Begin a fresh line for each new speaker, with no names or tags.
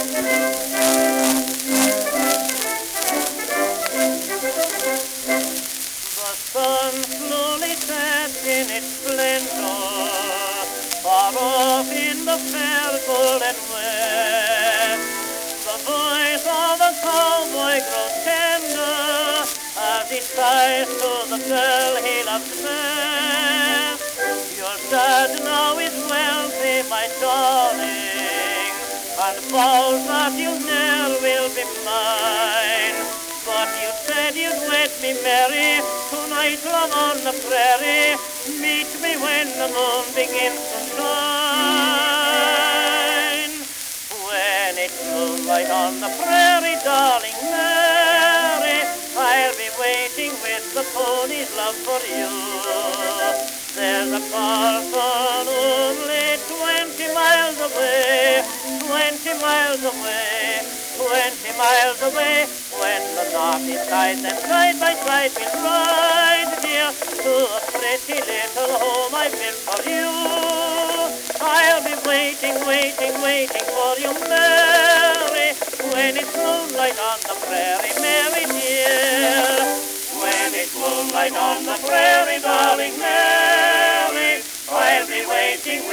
The sun slowly sets in its splendor, far off in the fair golden west. The voice of the cowboy grows tender as he sighs to the girl he loves best. Your dad now is wealthy, my darling, and vows that you ne'er will be mine. But you said you'd wed me, Mary, tonight, love, on the prairie. Meet me when the moon begins to shine. When it's moonlight on the prairie, darling Mary, I'll be waiting with the pony's love for you. There's a parson only 20 miles away, 20 miles away, 20 miles away. When the dark is night, then side by side we'll ride, dear, to a pretty little home I built for you. I'll be waiting, waiting, waiting for you, Mary, when it's moonlight on the prairie, Mary dear. When it's moonlight on the prairie, darling Mary, I'll be waiting,